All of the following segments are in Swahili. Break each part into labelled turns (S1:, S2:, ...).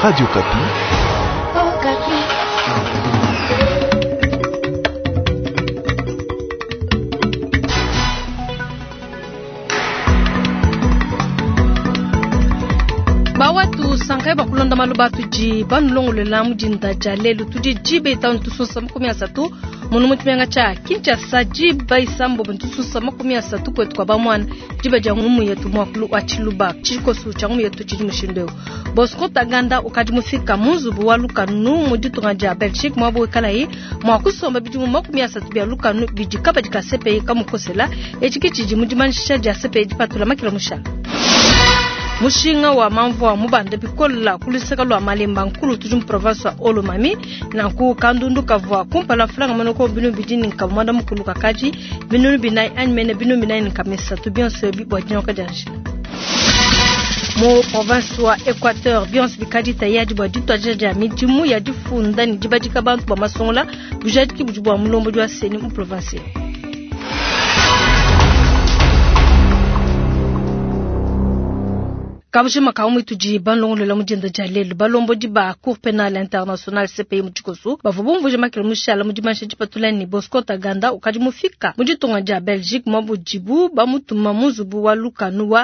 S1: Radio Kapi.
S2: Oh, Kapi. Bawatu sangai bakulonda malubatu ji banulongo lelamu jinda jalelu tuji jibe taun tusunsa makumia satu munumutimanga cha Kinshasa jiba isambo bentusunsa makumia satu kwetu kwa bamwana jiba jangumu yetu mwakulu wachiluba chikosu changumu yetu chijimushindeo Bosco Taganda ukajimufika muzubu wa lukanu mujitu nganja Belgique mwabu kalayi mwakusomba bijumu makumia satu bia lukanu bijikaba jika sepe kamukosela echikichiji mujimanisha ja sepe jipatula makila mushala Mushinga wa mamvu wa mubande bikola kuliseka lwa malemba nkulu tujum province wa Olomami na ku kandundu kavwa kumpala franga manoko binu bidini nkamwanda mukulu kakaji binu binai anmene binu binai nkamesa tubionse bibwa jinyoka janji Mo province wa Equateur bionse bikaji tayaji bwa ditwa jaja mijimu ya difunda ni jibajika bantu ba masongola bujadiki bujubwa mulombo jwa seni mu province Kabujima kaumu tuji banlongo lela mujenda jalelu balombo jiba Cour pénale internationale CPI mujikosu bavubumvu jima kimushala mujimansha jipatulani Bosco Taganda ukajimufika mujitonga ja Belgique mabujibu bamutuma muzubu wa lukanuwa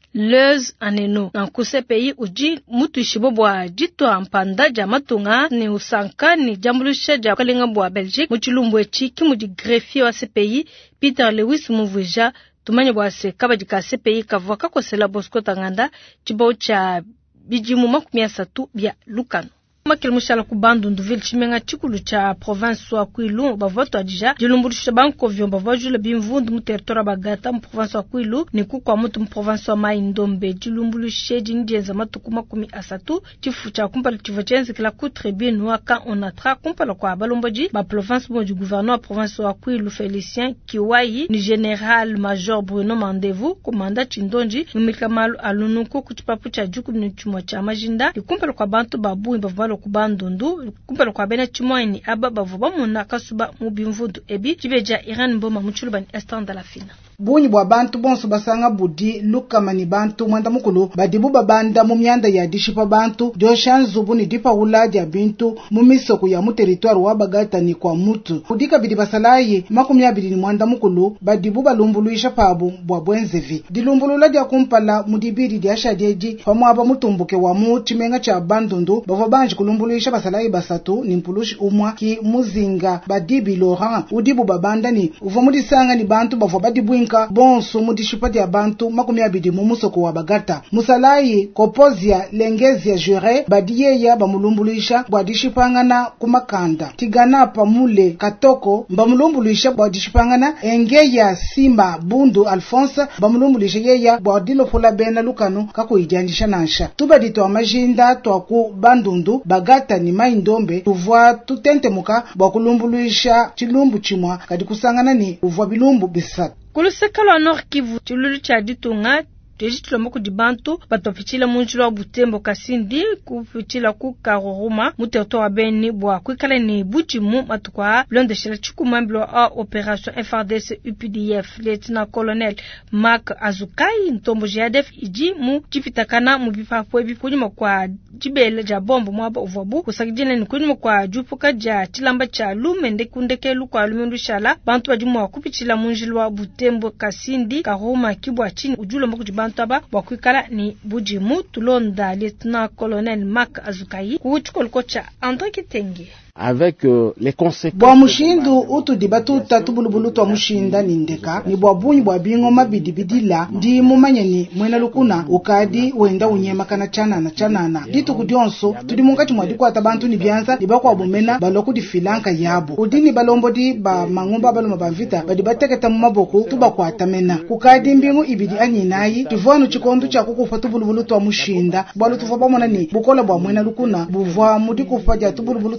S2: Lez aneno na CPI uji mutu ishibobwa jitwa mpanda ja matunga ni usanka ni jambulusha ja kalenga bwa Belgique muchilumbu echiki muji greffier wa CPI Peter Lewis Muvuja tumanye bwase kabajika CPI kavwaka kosela Bosco Taganda chibao cha bijimu makumia satu bia lukano Makilmushala kubandu nduvile chimenga chikulu cha province wa Kwilu bavoto adija jilumburisha banko vyomba vajule bimvundu mu territoire bagata mu province wa Kwilu ni kukwa mutu mu province wa Mai Ndombe jilumburishe jinjenza matuku makumi asatu chifu cha kumpala chifu chenzi kila ku tribune waka onatra kumpala kwa balomboji ba province mo du gouverneur province wa Kwilu Félicien Kiwai ni général major Bruno Mandevu komanda chindonji mumikamalu alunuko kuchipapu cha juku mnichumwa cha majinda kumpala kwa bantu babu imbavalo kubandundu kumpala kwa bena chimoini aba bavuba muna kasuba mubimvudu ebi jibeja Iran mboma muchulubani estanda la fina
S3: bunyi bwa bantu bonso basanga budi lukamani bantu mwanda mukulu badibu babanda mu myanda ya dishipa bantu joshanzubu ni dipa uladi ya bintu mu misoko ya mu territoire wa bagata ni kwa mutu kudika bidi basalaye makumya bidi ni mwanda mukulu badibu balumbuluisha pabu bwa bwenzevi dilumbulula dia kumpala mudibiri dia shadeji pamwa aba mutumbuke wa mu chimenga cha bandundu bavo banji kulumbuluisha basalaye basatu ni mpulushi umwa ki muzinga badibi Laurent udibu babanda ni uvomudisanga ni bantu bavo badibu bonso mudishipati ya bantu makumi abidi mumusoko wa bagata musalayi kopozia lengezia jure badiyeya bamulumbuluisha bwadishipangana kumakanda tigana pamule katoko bamulumbuluisha bwadishipangana engeya Simba Bundu Alphonse bamulumbuluisha yeya bwadilofola bena lukanu kakuijanjisha nansha tubadito amajinda twaku bandundu bagata ni Mai Ndombe tuvwa tutentemuka bwakulumbuluisha chilumbu chimwa kadi kusangana ni uvwa bilumbu bisatu
S2: Kulusekalo wa Nord Kivu chilulu cha ditunga Tejitula moku dibantu batofichila munjilo wa Butembo Kasindi kufichila ku Karoruma mu territoire wa Beni bwa kwikala ni bujimu matukwa blonde shela chikumambilo a opération FARDC UPDF lieutenant colonel Mark Azukai ntombo JADF iji mu jifitakana mu bifafo ebikunyuma kwa jibele ja bombo mwaba uvabu kusakijina ni kunyuma kwa jupuka ja chilamba cha lumende kundekelu kwa lumendu shala bantu bajimu wa kupichila munjilo wa Butembo Kasindi Karoruma kibwa chini ujulo moku bantaba wakwikala ni bujimu tulonda lieutenant colonel Mark Azukai kuchukolkocha André Kitenge
S4: avec les conséquences
S3: bwa mushindu utu dibatuta tubulubulu twa mushinda nindeka ni bwa bunyi bwa bingo mabidibidila ndi mumanyani mwena lukuna ukadi wenda unyema kana chanana ditu kudionso tudi mungati mwadi kwa tabantu ni byanza dibakwa bumena baloku di filanka yabo udini balombo di ba mangumba baloma bavita badibateketa mu maboko tubakwa tamena kukadi mbingu ibidi anyinayi tivwanu chikondu cha kukufa tubulubulu twa mushinda bwalu tufa bamona ni bukola bwa mwena lukuna buvwa mudi kufa ja tubulubulu twa mushinda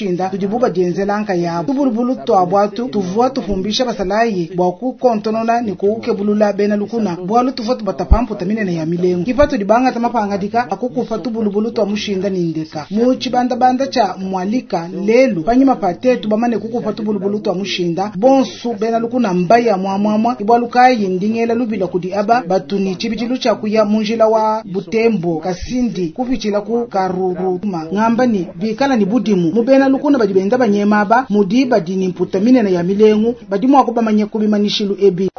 S3: mushinda tudibuba dienzelanka yabo tubulubulu twabwatu tuvua tufumbisha basalayi bwaku kontonona ni kuukebulula bena lukuna bwalu tufotu batapampu tamine ya milengu kipatu dibanga tamapangadika akukufa tubulubulu twa mushinda nindeka muchi banda cha mwalika lelu panyima patetu bamane kukufa tubulubulu twa mushinda bonsu bena lukuna mbaya mwamwamwa ibwalukayi ndingela lubila kudi aba batuni chibichilu cha kuya munjila wa Butembo Kasindi kupichila ku Karuruma ngambani bikala ni budimu mubena lukuna badibenda banyema aba mudi badini mputamine na ya milengu badimu akubamanye kubimanishilu ebi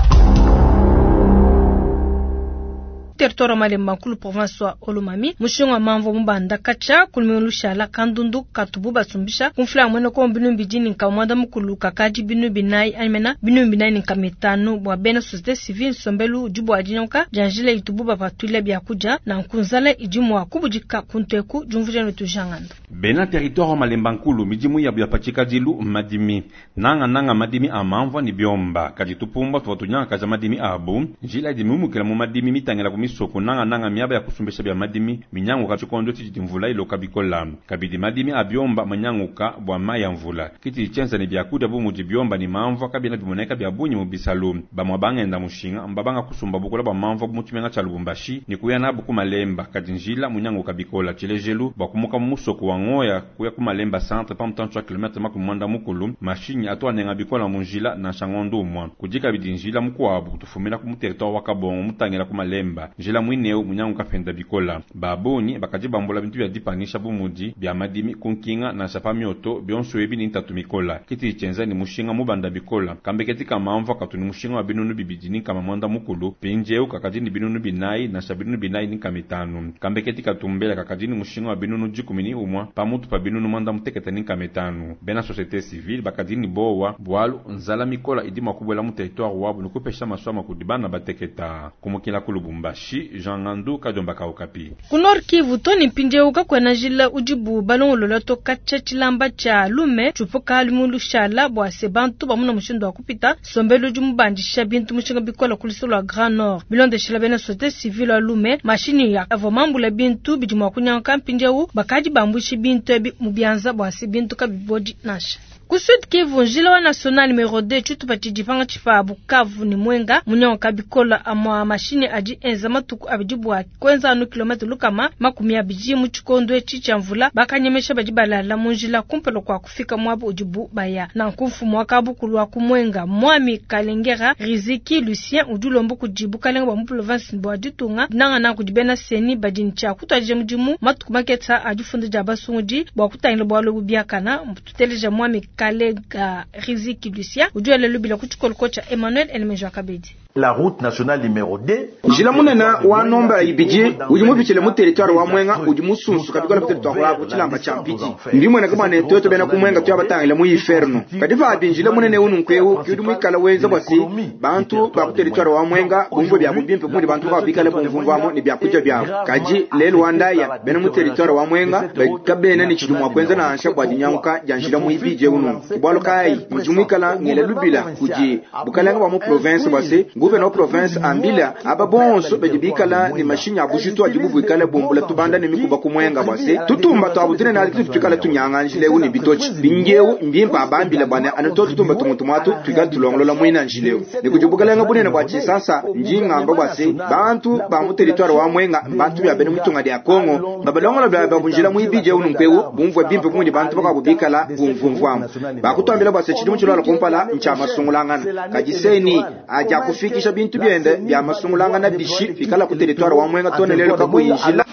S2: territoire malemba kulu province wa Olomami mushonga mamvo mbanda kacha kulmelusha la kandundu katubu basumbisha kumfla mweno ko binu bijini nkamwanda mukulu kakaji binu binai amena binu binai nkametano bwa bena société civile sombelu jubo adinyoka janjile itubu babatule bya kuja na nkunzale ijimu wa kubujika kunteku jumvuje no tujangando
S1: bena territoire malemba nkulu mijimu ya pachika dilu madimi nanga madimi amamvo ni biomba kaji tupumba tuwatunyanga kaja madimi abu njila dimumu kila mu madimi mitangela soko nanga miaba ya kusumbesha bya madimi minyango ka chikondo titi mvula iloka bikola kabidi madimi abyomba manyango ka bwa maya mvula kiti chenza ni bya kuda bu muji byomba ni mamva kabina bimoneka bya bunyi mu bisalo bamwa bangenda mushinga mbabanga kusumba bukola ba mamva mutumenga cha Lubumbashi ni kuyana buku malemba kadinjila munyango ka bikola chilejelu bakumuka musoko wa ngoya kuya ku malemba centre pa mtancho km makumanda mukulu mashini atwa nenga bikola munjila na shangondo mwa kujika bidinjila mukwabu tufumela ku territoire wa Kabongo mutangela ku malemba njila mwineo munyango kapenda bikola baboni bakajiba mbola bintu bya dipanisha bumudi bya madimi kunkinga na sapa mioto byonso ebi ni ntatu mikola kiti chenza ni mushinga mubanda bikola kambeketi kama mva katuni mushinga wa binunu bibijini kama mwanda mukulu pinjeu kakajini binunu binai na sabinunu binai ni kametano kambeketi katumbela kakajini mushinga wa binunu jikumini umwa pamutu pa binunu mwanda muteketa ni kametano bena société civile bakajini bowa bwalu nzala mikola idima kubwela mu territoire wabu nukupesha maswama kudibana bateketa kumukila ku Lubumbashi Jean Ngandu kajomba ka Okapi
S2: kunor Kivu toni pinjeuka kwena jila ujibu balongolo to kacha chilamba cha lume chupoka limulu shala bwa sebantu bamuna mushindo wa kupita sombelo jumbanjisha bintu mushinga bikola kulisolo wa Grand Nord bilonde shila bena société civile wa lume mashini ya avomambula bintu bijuma kunyanka pinjeu bakaji bambushi bintu ebi mubianza bwa bintu kabibodi nasha Kusud Kivu njila wa national numero 2 chutu pachijipanga chifa Bukavu ni mwenga munyango kabikola amwa mashini aji enza matuku abijibwa kwenza anu kilometri lukama makumi abiji muchikondwe chichamvula bakanyemesha bajibala la munjila kumpelo kwa kufika mwabu ujibu baya na nkumfu mwakabu kulwa kumwenga mwami Kalengera Riziki Lucien udulombo kujibu Kalenga wa province bwa ditunga nanga na kujibena seni bajincha kutaje mjimu matuku maketa ajifunde jabasunguji bwa kutangile bwa lobu biakana mtuteleja mwami Kalenga Riziki Lucien ujuele lubila kuchukol kocha Emmanuel Elmejo Kabedi
S5: la route nationale numéro 2
S6: jila munena wa nomba ibiji ujimu bichele mu territoire wa mwenga ujimu sunsu kabikola territoire wa kuchilamba champiji ndimwe na kama ne toto bena kumwenga tu abatangile mu inferno kadiva abinjila munene ununkweu kidumu ikala wenza basi bantu ba ku territoire wa mwenga bumvo bya kubimpe muri bantu ba bikala bumvumvamo ni bya kuja bya kaji lelo wandaya bena mu territoire wa mwenga kabena ni chidumu kwenza na ansha kwa dinyanka janjila mu ibije unu bwalo kai mujimu ikala ngele lubila kuji bukalanga wa mu province basi gouverneur province ambila ababonso bejibikala ni mashinya abujuto ajibuvu ikala bombula tubanda ni mikuba kumwenga base tutumba twabutine na alikitu tukala tunyanga njile uni bitochi binjeu mbimpa abambila bana anato tutumba tumutumatu tugal tulongolola mwina njileo nikujibukala ngabune na bwachi sasa njinga amba base bantu ba mu territoire wa mwenga bantu ya bene mutunga ya Kongo babalongola bya babunjila muibije unumpewu bumvwe bimpe kumudi bantu bakabubikala bumvumvwamu bakutambila base chidimu chilala kompala nchama sungulangana kajiseni aja kufikisha bintu byende bya masungulanga na bishi fikala ku territoire wa mwenga tonelelo kakuyinjila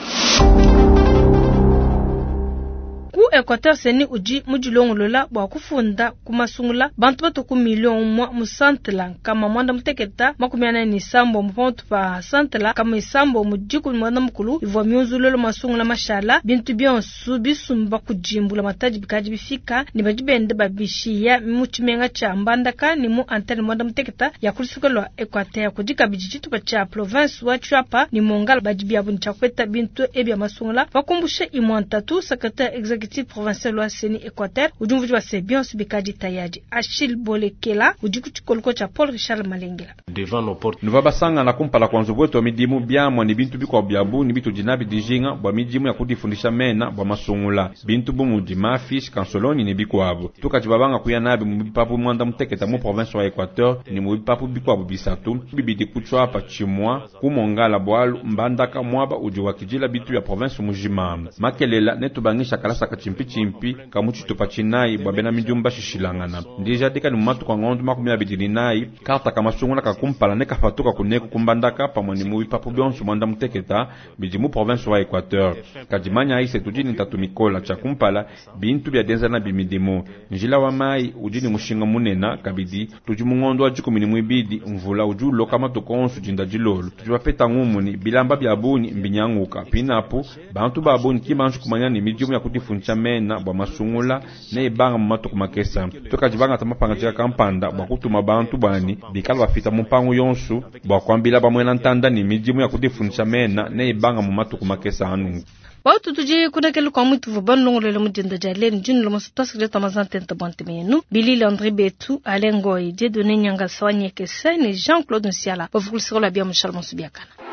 S2: Equateur seni uji mujilongolola bwa kufunda kumasungula bantu batuku milion mwa musantla kama mwanda muteketa makumiana ni sambo mpontu pa santla kama isambo mujiku mwanda mukulu ivo miuzulolo masungula mashala bintu byonsu bisumba kujimbula mataji bikaji bifika ni bajibende babishiya muchimenga cha mbandaka ni mu antenne mwanda muteketa ya kulisukelwa Equateur kujika bijitu pa cha province wa Chapa ni mongala bajibia buncha kweta bintu ebya masungula bakumbushe imwantatu secrétaire exécutif provincial wa Seni Equateur ujumvuji wa Sebion subikaji tayaji Achille Bolekela ujikuchikoluko cha Paul Richard Malengela
S1: devant nos portes nuva basanga na kumpala kwa nzobweto midimu byamwa ni bintu bikwa byabu ni bitu jinabi dijinga bwa midimu ya kudifundisha mena bwa masungula bintu bumu di mafish kansoloni ni bikwabo tukati babanga kuya nabi mu bipapu mwanda muteketa mu province wa Equateur ni mu bipapu bikwabo bisatu bibidi kuchwa pa chimwa kumongala bwalu mbandaka mwaba uji wa kijila bitu ya province mujima makelela netubangisha kalasa kachimpi kamuchito pachinai bwa bena midumba shishilangana ndija deka ni mumatu kwa ngondu makumi abidini nai karta kamasungula kakumpala ne kafatuka kuneku kumbandaka pamoni mu bipapu byonso mwanda muteketa bidi mu province wa Equateur kadimanya aise tujini tatumikola cha kumpala bintu bya denza na bimidimo njila wa mai ujini mushinga munena kabidi tujimungondo wa jiko mini mwibidi mvula ujulo kama tukonsu jinda jilolo tujwapeta ngumuni bilamba bya buni mbinyanguka pinapo bantu ba buni kimanju kumanya ni midium ya kudifuncha mena bwa masungula ne ibanga mumatu kumakesa tukajibanga tamapanga jika kampanda bwa kutuma bantu bani bikala bafita mumpangu yonsu bwa kwambila bamwena ntanda ni midium ya kudifuncha mena ne ibanga mumatu kumakesa anu
S2: watu tuje kuna kelu kwa mwitu vuban longolele mujenda jaleni juni lo masuta sekreto mazantente bontemenu Billy Landry Betu Alengoy Dieudonné Nyanga Sawanyeke Sene Jean-Claude Nsiala bavukulisiko la bia mshal monsubiakana